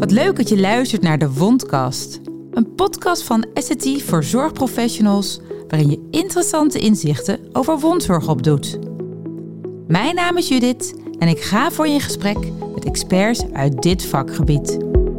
Wat leuk dat je luistert naar de Wondkast. Een podcast van Essity voor zorgprofessionals, waarin je interessante inzichten over wondzorg opdoet. Mijn naam is Judith en ik ga voor je in gesprek met experts uit dit vakgebied.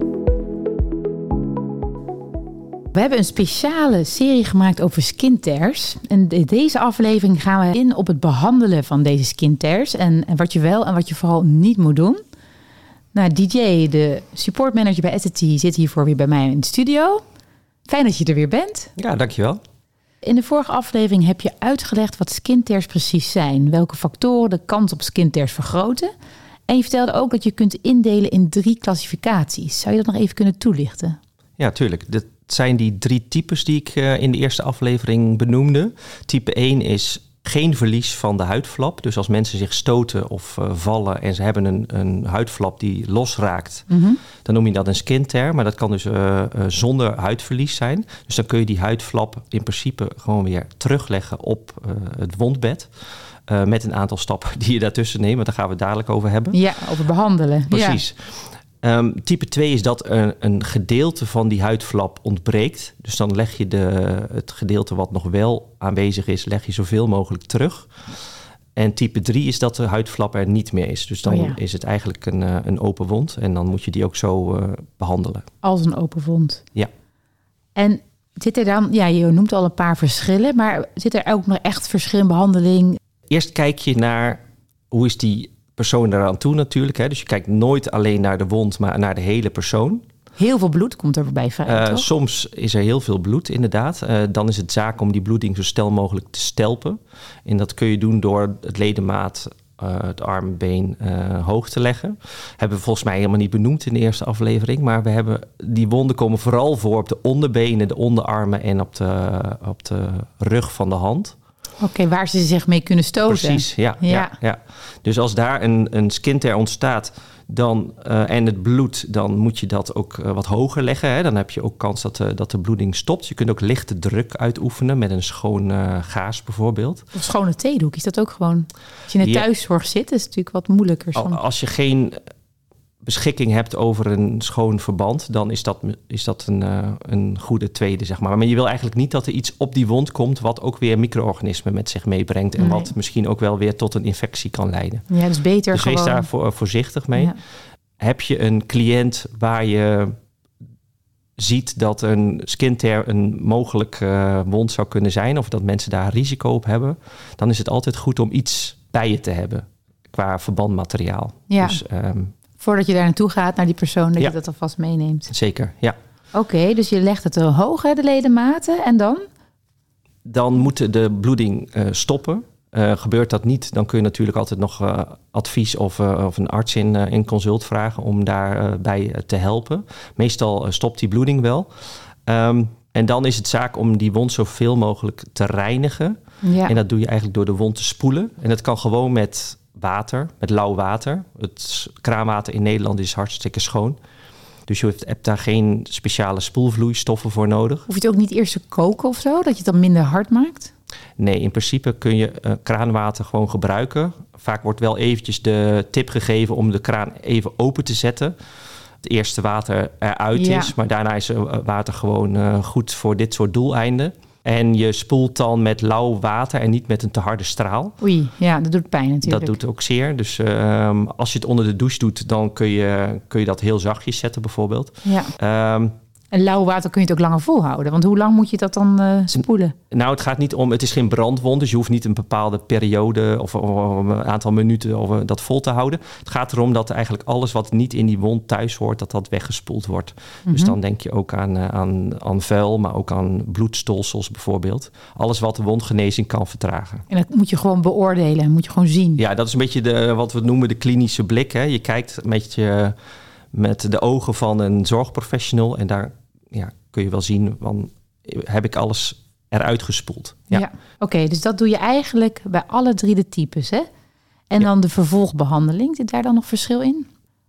We hebben een speciale serie gemaakt over skin tears. En in deze aflevering gaan we in op het behandelen van deze skin tears. En wat je wel en wat je vooral niet moet doen. Nou, DJ, de supportmanager bij Essity, zit hiervoor weer bij mij in de studio. Fijn dat je er weer bent. Ja, dankjewel. In de vorige aflevering heb je uitgelegd wat skin tears precies zijn. Welke factoren de kans op skin tears vergroten. En je vertelde ook dat je kunt indelen in 3 klassificaties. Zou je dat nog even kunnen toelichten? Ja, tuurlijk. Dat zijn die 3 types die ik in de eerste aflevering benoemde. Type 1 is geen verlies van de huidflap. Dus als mensen zich stoten of vallen en ze hebben een huidflap die losraakt, dan noem je dat een skin tear. Maar dat kan dus zonder huidverlies zijn. Dus dan kun je die huidflap in principe gewoon weer terugleggen op het wondbed. Met een aantal stappen die je daartussen neemt. Daar gaan we het dadelijk over hebben. Ja, over behandelen. Precies. Ja. Type 2 is dat een gedeelte van die huidflap ontbreekt. Dus dan leg je het gedeelte wat nog wel aanwezig is, leg je zoveel mogelijk terug. En type 3 is dat de huidflap er niet meer is. Dus dan is het eigenlijk een open wond. En dan moet je die ook zo behandelen. Als een open wond. Ja. En zit er dan, je noemt al een paar verschillen, maar zit er ook nog echt verschil in behandeling? Eerst kijk je naar hoe is die persoon eraan toe natuurlijk. Hè? Dus je kijkt nooit alleen naar de wond, maar naar de hele persoon. Heel veel bloed komt erbij vrij, toch? Soms is er heel veel bloed, inderdaad. Dan is het zaak om die bloeding zo snel mogelijk te stelpen. En dat kun je doen door het ledemaat, het armbeen hoog te leggen. Hebben we volgens mij helemaal niet benoemd in de eerste aflevering. Maar die wonden komen vooral voor op de onderbenen, de onderarmen en op de rug van de hand. Oké, waar ze zich mee kunnen stoten. Precies, ja. Dus als daar een skin tear ontstaat en het bloed, dan moet je dat ook wat hoger leggen. Hè? Dan heb je ook kans dat de bloeding stopt. Je kunt ook lichte druk uitoefenen met een schoon gaas bijvoorbeeld. Of schone theedoek, is dat ook gewoon? Als je in de thuiszorg zit, is het natuurlijk wat moeilijker. Als je geen beschikking hebt over een schoon verband, dan is dat een goede tweede, zeg maar. Maar je wil eigenlijk niet dat er iets op die wond komt wat ook weer micro-organismen met zich meebrengt en wat misschien ook wel weer tot een infectie kan leiden. Ja, dus beter dus gewoon. Wees daar voorzichtig mee. Ja. Heb je een cliënt waar je ziet dat een skin tear een mogelijk wond zou kunnen zijn, of dat mensen daar risico op hebben, dan is het altijd goed om iets bij je te hebben qua verbandmateriaal. Ja. Dus, voordat je daar naartoe gaat, naar die persoon, dat je dat alvast meeneemt. Zeker, ja. Oké, dus je legt het hoog, hè, de ledematen, en dan? Dan moet de bloeding stoppen. Gebeurt dat niet, dan kun je natuurlijk altijd nog advies of een arts in consult vragen om daarbij te helpen. Meestal stopt die bloeding wel. En dan is het zaak om die wond zoveel mogelijk te reinigen. Ja. En dat doe je eigenlijk door de wond te spoelen. En dat kan gewoon met water, met lauw water. Het kraanwater in Nederland is hartstikke schoon. Dus je hebt daar geen speciale spoelvloeistoffen voor nodig. Hoef je het ook niet eerst te koken of zo, dat je het dan minder hard maakt? Nee, in principe kun je kraanwater gewoon gebruiken. Vaak wordt wel eventjes de tip gegeven om de kraan even open te zetten. Het eerste water eruit is, maar daarna is water gewoon goed voor dit soort doeleinden. En je spoelt dan met lauw water en niet met een te harde straal. Oei, ja, dat doet pijn natuurlijk. Dat doet ook zeer. Dus als je het onder de douche doet, dan kun je dat heel zachtjes zetten bijvoorbeeld. Ja. En lauw water kun je het ook langer volhouden. Want hoe lang moet je dat dan spoelen? Nou, het gaat niet om, het is geen brandwond. Dus je hoeft niet een bepaalde periode of een aantal minuten of dat vol te houden. Het gaat erom dat eigenlijk alles wat niet in die wond thuis hoort, dat weggespoeld wordt. Mm-hmm. Dus dan denk je ook aan vuil, maar ook aan bloedstolsels bijvoorbeeld. Alles wat de wondgenezing kan vertragen. En dat moet je gewoon beoordelen, moet je gewoon zien. Ja, dat is een beetje wat we noemen de klinische blik. Hè. Je kijkt met de ogen van een zorgprofessional en daar kun je wel zien, heb ik alles eruit gespoeld. Ja. Oké, dus dat doe je eigenlijk bij alle 3 de types, hè? En dan de vervolgbehandeling, zit daar dan nog verschil in?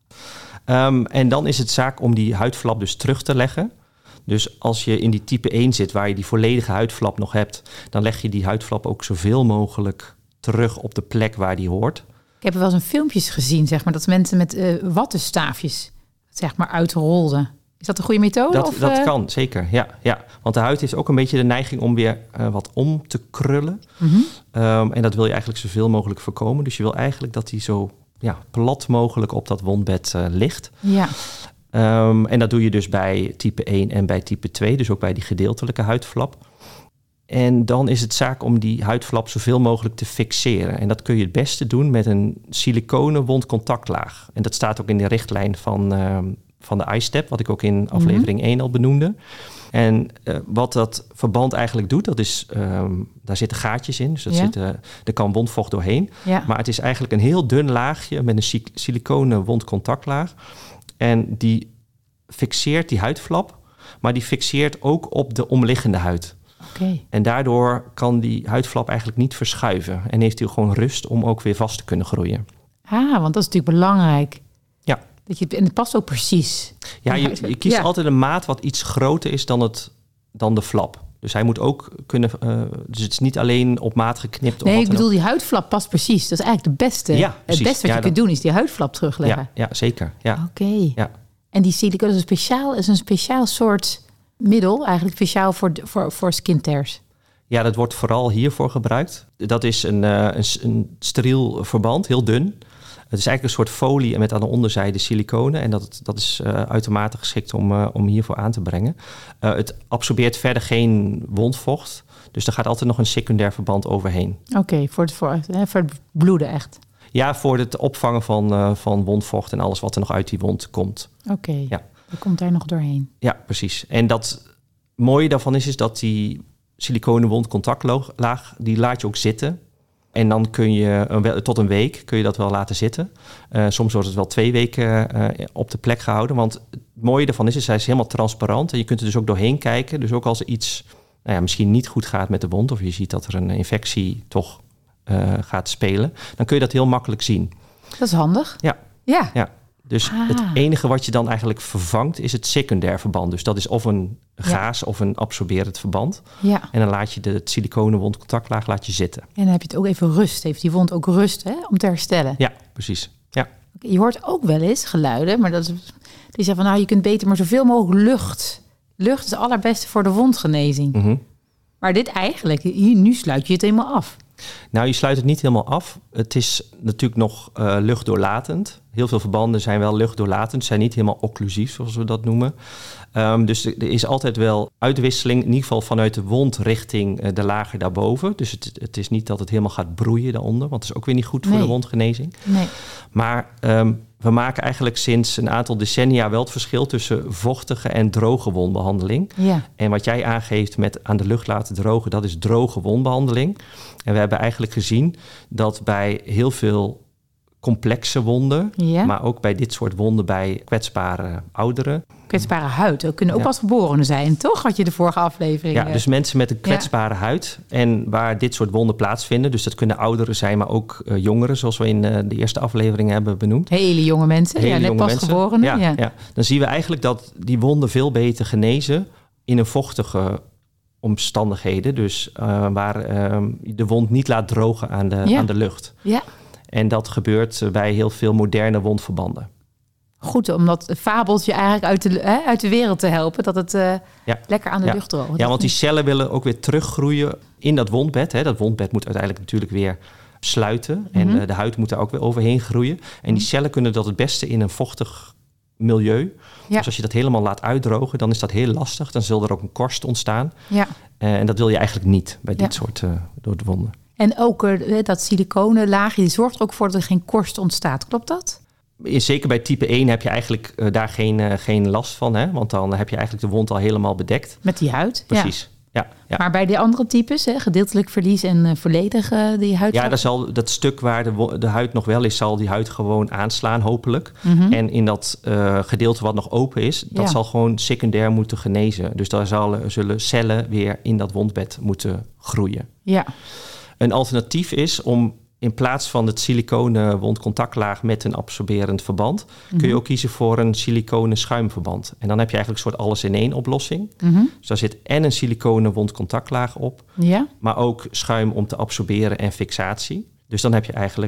En dan is het zaak om die huidflap dus terug te leggen. Dus als je in die type 1 zit, waar je die volledige huidflap nog hebt, dan leg je die huidflap ook zoveel mogelijk terug op de plek waar die hoort. Ik heb wel eens een filmpjes gezien, zeg maar, dat mensen met wattenstaafjes zeg maar uitrolde. Is dat een goede methode? Dat kan, zeker. Ja. Want de huid heeft ook een beetje de neiging om weer wat om te krullen. Mm-hmm. En dat wil je eigenlijk zoveel mogelijk voorkomen. Dus je wil eigenlijk dat die zo plat mogelijk op dat wondbed ligt. Ja. En dat doe je dus bij type 1 en bij type 2. Dus ook bij die gedeeltelijke huidflap. En dan is het zaak om die huidflap zoveel mogelijk te fixeren. En dat kun je het beste doen met een siliconen wondcontactlaag. En dat staat ook in de richtlijn van de iStep, wat ik ook in aflevering 1 al benoemde. En wat dat verband eigenlijk doet, dat is, daar zitten gaatjes in. Dus er kan wondvocht doorheen. Ja. Maar het is eigenlijk een heel dun laagje met een siliconen wondcontactlaag. En die fixeert die huidflap, maar die fixeert ook op de omliggende huid. Okay. En daardoor kan die huidflap eigenlijk niet verschuiven. En heeft hij gewoon rust om ook weer vast te kunnen groeien. Want dat is natuurlijk belangrijk. Ja. En het past ook precies. Ja, je kiest altijd een maat wat iets groter is dan de flap. Dus hij moet ook kunnen... dus het is niet alleen op maat geknipt. Nee, ik bedoel, die huidflap past precies. Dat is eigenlijk de beste. Ja, precies. Het beste wat je kunt doen is die huidflap terugleggen. Ja, zeker. Ja. Oké. Ja. En die siliconen is een speciaal soort middel, eigenlijk speciaal voor skin tears. Ja, dat wordt vooral hiervoor gebruikt. Dat is een steriel verband, heel dun. Het is eigenlijk een soort folie met aan de onderzijde siliconen. En dat is uitermate geschikt om hiervoor aan te brengen. Het absorbeert verder geen wondvocht. Dus er gaat altijd nog een secundair verband overheen. Oké, voor het bloeden echt. Ja, voor het opvangen van wondvocht en alles wat er nog uit die wond komt. Oké, ja. Dat komt daar nog doorheen. Ja, precies. En dat mooie daarvan is dat die siliconen wondcontactlaag, die laat je ook zitten. En dan kun je tot een week kun je dat wel laten zitten. Soms wordt het wel 2 weken op de plek gehouden. Want het mooie daarvan is hij is helemaal transparant. En je kunt er dus ook doorheen kijken. Dus ook als er iets misschien niet goed gaat met de wond, of je ziet dat er een infectie toch gaat spelen, dan kun je dat heel makkelijk zien. Dat is handig. Ja. Dus het enige wat je dan eigenlijk vervangt is het secundair verband. Dus dat is of een gaas of een absorberend verband. Ja. En dan laat je de siliconen wondcontactlaag zitten. En dan heb je het ook even rust. Heeft die wond ook rust om te herstellen? Ja, precies. Ja. Je hoort ook wel eens geluiden, maar die zeggen van je kunt beter maar zoveel mogelijk lucht. Lucht is het allerbeste voor de wondgenezing. Mm-hmm. Maar dit eigenlijk, nu sluit je het helemaal af. Nou, je sluit het niet helemaal af. Het is natuurlijk nog luchtdoorlatend. Heel veel verbanden zijn wel luchtdoorlatend. Ze zijn niet helemaal occlusief, zoals we dat noemen. Dus er is altijd wel uitwisseling, in ieder geval vanuit de wond richting de lagen daarboven. Dus het is niet dat het helemaal gaat broeien daaronder, want dat is ook weer niet goed voor de wondgenezing. Nee. Maar we maken eigenlijk sinds een aantal decennia wel het verschil tussen vochtige en droge wondbehandeling. Ja. En wat jij aangeeft met aan de lucht laten drogen, dat is droge wondbehandeling. En we hebben eigenlijk gezien dat bij heel veel complexe wonden, maar ook bij dit soort wonden bij kwetsbare ouderen. Kwetsbare huid, dat kunnen ook pasgeborenen zijn, toch? Had je de vorige aflevering. Ja, dus mensen met een kwetsbare huid en waar dit soort wonden plaatsvinden. Dus dat kunnen ouderen zijn, maar ook jongeren, zoals we in de eerste aflevering hebben benoemd. Hele jonge mensen, net pasgeborenen. Ja. Dan zien we eigenlijk dat die wonden veel beter genezen in een vochtige omstandigheden. Dus waar de wond niet laat drogen aan de lucht. Ja. En dat gebeurt bij heel veel moderne wondverbanden. Goed, om dat fabeltje eigenlijk uit de wereld te helpen. Dat het lekker aan de lucht droogt. Ja, want die cellen willen ook weer teruggroeien in dat wondbed. Dat wondbed moet uiteindelijk natuurlijk weer sluiten. Mm-hmm. En de huid moet daar ook weer overheen groeien. En die cellen kunnen dat het beste in een vochtig milieu. Ja. Dus als je dat helemaal laat uitdrogen, dan is dat heel lastig. Dan zal er ook een korst ontstaan. Ja. En dat wil je eigenlijk niet bij dit soort wonden. En ook dat siliconen laagje, die zorgt er ook voor dat er geen korst ontstaat. Klopt dat? Zeker bij type 1 heb je eigenlijk daar geen last van. Hè? Want dan heb je eigenlijk de wond al helemaal bedekt. Met die huid? Precies. Ja. Maar bij die andere types, gedeeltelijk verlies en volledig die huid... Ja, dan zal dat stuk waar de huid nog wel is, zal die huid gewoon aanslaan, hopelijk. Mm-hmm. En in dat gedeelte wat nog open is, dat zal gewoon secundair moeten genezen. Dus daar zullen cellen weer in dat wondbed moeten groeien. Ja. Een alternatief is om in plaats van het siliconen wondcontactlaag met een absorberend verband, kun je ook kiezen voor een siliconen schuimverband. En dan heb je eigenlijk een soort alles-in-één oplossing. Mm-hmm. Dus daar zit en een siliconen wondcontactlaag op, maar ook schuim om te absorberen en fixatie. Dus dan heb je eigenlijk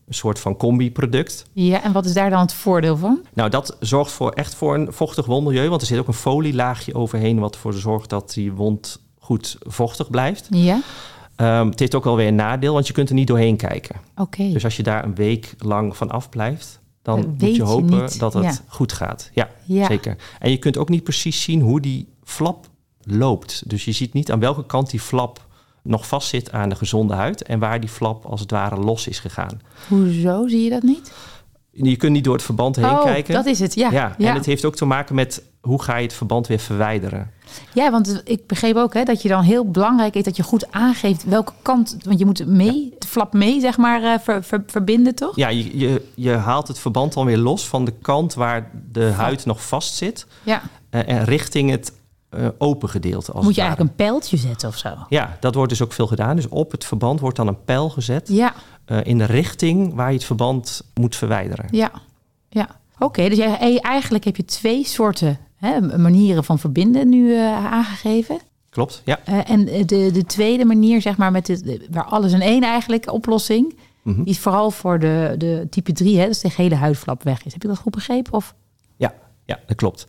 Een soort van combi-product. Ja, en wat is daar dan het voordeel van? Nou, dat zorgt voor een vochtig wondmilieu. Want er zit ook een folielaagje overheen wat ervoor zorgt dat die wond goed vochtig blijft. Ja. Het heeft ook wel weer een nadeel, want je kunt er niet doorheen kijken. Oké. Dus als je daar een week lang van afblijft, dan Dat moet weet je je hopen niet. dat het Ja. goed gaat. Ja, Ja. zeker. En je kunt ook niet precies zien hoe die flap loopt. Dus je ziet niet aan welke kant die flap nog vastzit aan de gezonde huid en waar die flap als het ware los is gegaan. Hoezo zie je dat niet? Je kunt niet door het verband heen kijken. Dat is het, ja. En het heeft ook te maken met hoe ga je het verband weer verwijderen. Ja, want ik begreep ook dat je dan heel belangrijk is dat je goed aangeeft welke kant, want je moet de flap mee, zeg maar, verbinden, toch? Ja, je haalt het verband dan weer los van de kant waar de huid nog vast zit. Ja. En richting het open gedeelte. Moet je eigenlijk een pijltje zetten of zo? Ja, dat wordt dus ook veel gedaan. Dus op het verband wordt dan een pijl gezet. Ja. In de richting waar je het verband moet verwijderen. Ja. Oké, dus eigenlijk heb je 2 soorten manieren van verbinden nu aangegeven. Klopt, ja. En de tweede manier, zeg maar, waar alles in één eigenlijk oplossing, die is vooral voor de type 3, dus de hele huidflap weg is. Heb je dat goed begrepen? Of? Ja, dat klopt.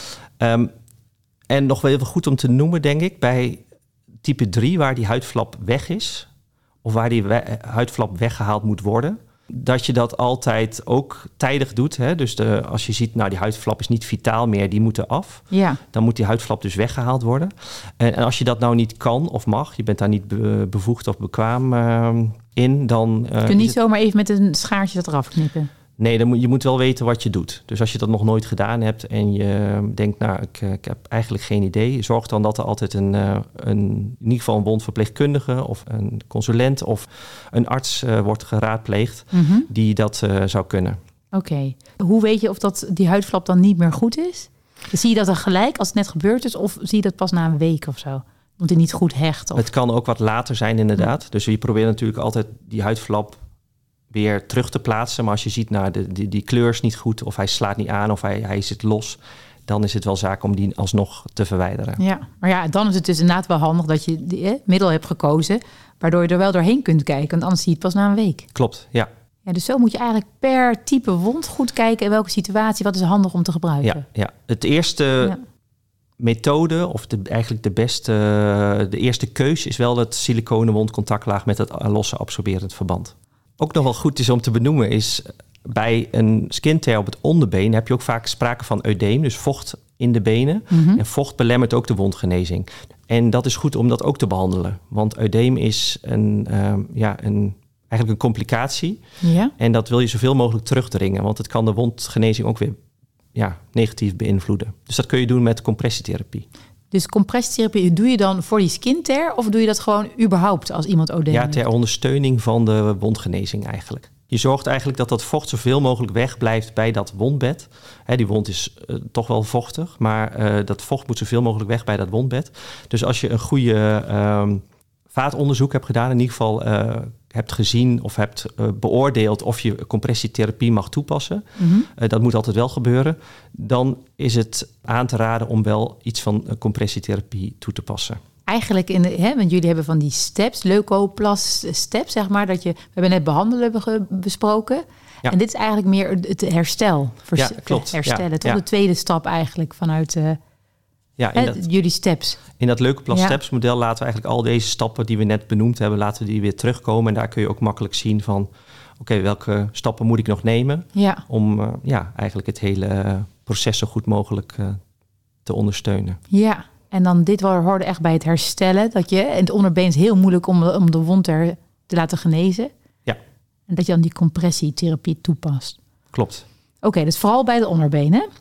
En nog wel even goed om te noemen, denk ik, bij type 3, waar die huidflap weg is, of waar die huidflap weggehaald moet worden, dat je dat altijd ook tijdig doet. Hè? Dus als je ziet, nou, die huidflap is niet vitaal meer, die moeten af. Ja. Dan moet die huidflap dus weggehaald worden. En als je dat nou niet kan of mag, je bent daar niet bevoegd of bekwaam in, dan... Je kunt niet zomaar even met een schaartje dat eraf knippen. Nee, je moet wel weten wat je doet. Dus als je dat nog nooit gedaan hebt en je denkt, nou, ik heb eigenlijk geen idee, zorg dan dat er altijd in ieder geval een wondverpleegkundige of een consulent of een arts wordt geraadpleegd die dat zou kunnen. Oké. Hoe weet je of die huidflap dan niet meer goed is? Zie je dat dan gelijk als het net gebeurd is, of zie je dat pas na een week of zo? Omdat hij niet goed hecht? Of... Het kan ook wat later zijn, inderdaad. Dus je probeert natuurlijk altijd die huidflap weer terug te plaatsen. Maar als je ziet, nou, die kleur is niet goed, of hij slaat niet aan, of hij zit los, dan is het wel zaak om die alsnog te verwijderen. Ja, maar ja, dan is het dus inderdaad wel handig dat je die middel hebt gekozen, waardoor je er wel doorheen kunt kijken. Want anders zie je het pas na een week. Klopt, ja. Ja, dus zo moet je eigenlijk per type wond goed kijken in welke situatie, wat is handig om te gebruiken. Ja. Het eerste methode, of eigenlijk de eerste keus is wel het siliconen wondcontactlaag met het losse absorberend verband. Ook nog wel goed is om te benoemen is, bij een skin tear op het onderbeen heb je ook vaak sprake van eudeem, dus vocht in de benen. En vocht belemmert ook de wondgenezing. En dat is goed om dat ook te behandelen. Want eudeem is eigenlijk een complicatie. Ja. En dat wil je zoveel mogelijk terugdringen, want het kan de wondgenezing ook weer negatief beïnvloeden. Dus dat kun je doen met compressietherapie. Dus compressietherapie doe je dan voor die skin tear, of doe je dat gewoon überhaupt als iemand eudeem heeft? Ja, ter ondersteuning van de wondgenezing eigenlijk. Je zorgt eigenlijk dat dat vocht zoveel mogelijk wegblijft bij dat wondbed. Die wond is toch wel vochtig, maar dat vocht moet zoveel mogelijk weg bij dat wondbed. Dus als je een goede vaatonderzoek hebt gedaan, in ieder geval hebt gezien of hebt beoordeeld of je compressietherapie mag toepassen, dat moet altijd wel gebeuren, dan is het aan te raden om wel iets van compressietherapie toe te passen. Eigenlijk, want jullie hebben van die steps, leukoplast steps, zeg maar, we hebben net behandelen besproken. Ja. En dit is eigenlijk meer het herstel. Klopt. Herstellen, toch? De tweede stap eigenlijk vanuit jullie steps. In dat leukoplast steps model laten we eigenlijk al deze stappen die we net benoemd hebben, laten we die weer terugkomen. En daar kun je ook makkelijk zien van, oké, welke stappen moet ik nog nemen om eigenlijk het hele proces zo goed mogelijk te ondersteunen. Ja. En dan dit hoorde echt bij het herstellen. Dat je, en het onderbeen is heel moeilijk om de wond te laten genezen. Ja. En dat je dan die compressietherapie toepast. Klopt. Oké, dus vooral bij de onderbeen, hè?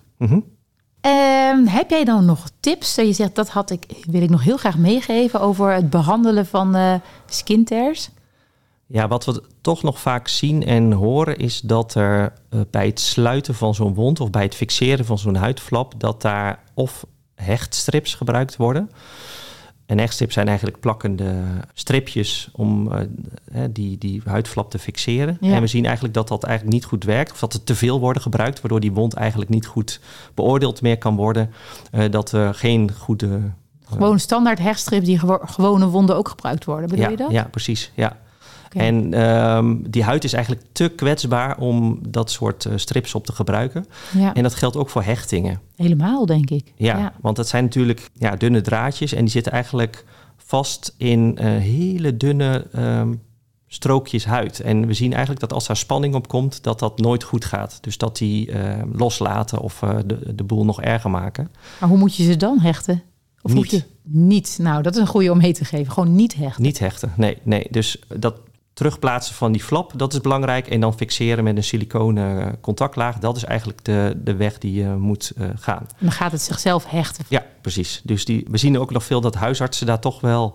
Heb jij dan nog tips? Dat je zegt, wil ik nog heel graag meegeven over het behandelen van skin tears? Ja, wat we toch nog vaak zien en horen is dat er bij het sluiten van zo'n wond of bij het fixeren van zo'n huidflap, dat daar of hechtstrips gebruikt worden. En hechtstrips zijn eigenlijk plakkende stripjes om die huidflap te fixeren. Ja. En we zien eigenlijk dat dat eigenlijk niet goed werkt. Of dat er te veel worden gebruikt, waardoor die wond eigenlijk niet goed beoordeeld meer kan worden. Dat er geen goede... Gewoon standaard hechtstrips die gewone wonden ook gebruikt worden, bedoel je dat? Ja, precies. Ja. Okay. En die huid is eigenlijk te kwetsbaar om dat soort strips op te gebruiken. Ja. En dat geldt ook voor hechtingen. Helemaal, denk ik. Ja, want dat zijn natuurlijk dunne draadjes en die zitten eigenlijk vast in hele dunne strookjes huid. En we zien eigenlijk dat als daar spanning op komt, dat nooit goed gaat. Dus dat die loslaten of de boel nog erger maken. Maar hoe moet je ze dan hechten? Of niet. moet je niet? Nou, dat is een goede om mee te geven. Gewoon niet hechten. Niet hechten, nee. Dus dat terugplaatsen van die flap, dat is belangrijk. En dan fixeren met een siliconen contactlaag. Dat is eigenlijk de weg die je moet gaan. En dan gaat het zichzelf hechten. Ja, precies. Dus we zien ook nog veel dat huisartsen daar toch wel...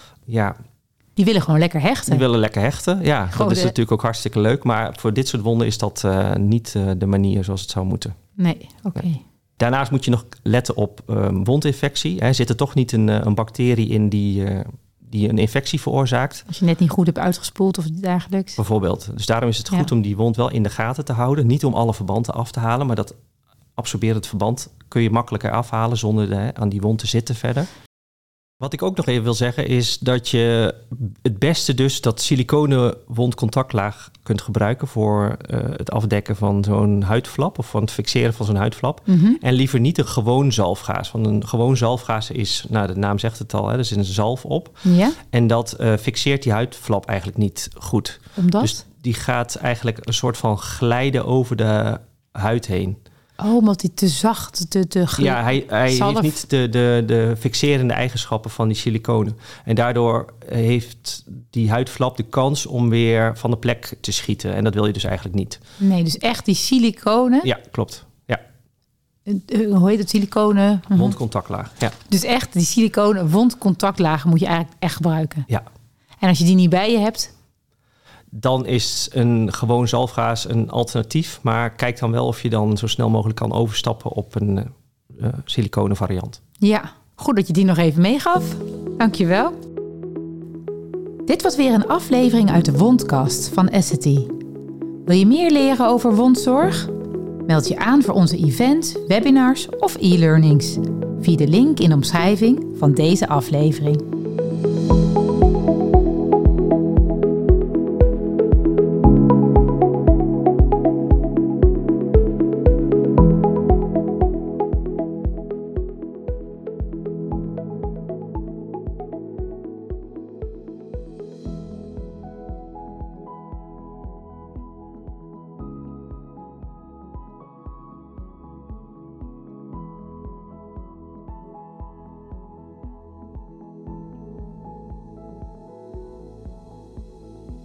Die willen gewoon lekker hechten. Die willen lekker hechten, ja. Gewoon dat is natuurlijk ook hartstikke leuk. Maar voor dit soort wonden is dat niet de manier zoals het zou moeten. Nee, oké. Nee. Daarnaast moet je nog letten op wondinfectie. Er zit er toch niet een bacterie in die een infectie veroorzaakt. Als je net niet goed hebt uitgespoeld of dergelijks. Bijvoorbeeld. Dus daarom is het goed om die wond wel in de gaten te houden. Niet om alle verbanden af te halen, maar dat absorberend verband kun je makkelijker afhalen zonder aan die wond te zitten verder. Wat ik ook nog even wil zeggen is dat je het beste dus dat siliconen wondcontactlaag kunt gebruiken voor het afdekken van zo'n huidflap of van het fixeren van zo'n huidflap. Mm-hmm. En liever niet een gewoon zalfgaas. Want een gewoon zalfgaas is, de naam zegt het al, er zit een zalf op. Ja. En dat fixeert die huidflap eigenlijk niet goed. Omdat? Dus die gaat eigenlijk een soort van glijden over de huid heen. Oh, omdat hij te zacht, Ja, hij heeft niet de fixerende eigenschappen van die siliconen. En daardoor heeft die huidflap de kans om weer van de plek te schieten. En dat wil je dus eigenlijk niet. Nee, dus echt die siliconen. Ja, klopt. Ja. Hoe heet het, siliconen? Wondcontactlaag, ja. Dus echt die siliconen wondcontactlagen moet je eigenlijk echt gebruiken. Ja. En als je die niet bij je hebt... Dan is een gewoon zalfgaas een alternatief. Maar kijk dan wel of je dan zo snel mogelijk kan overstappen op een siliconen variant. Ja, goed dat je die nog even meegaf. Dankjewel. Dit was weer een aflevering uit de Wondkast van Essity. Wil je meer leren over wondzorg? Meld je aan voor onze events, webinars of e-learnings. Via de link in de omschrijving van deze aflevering.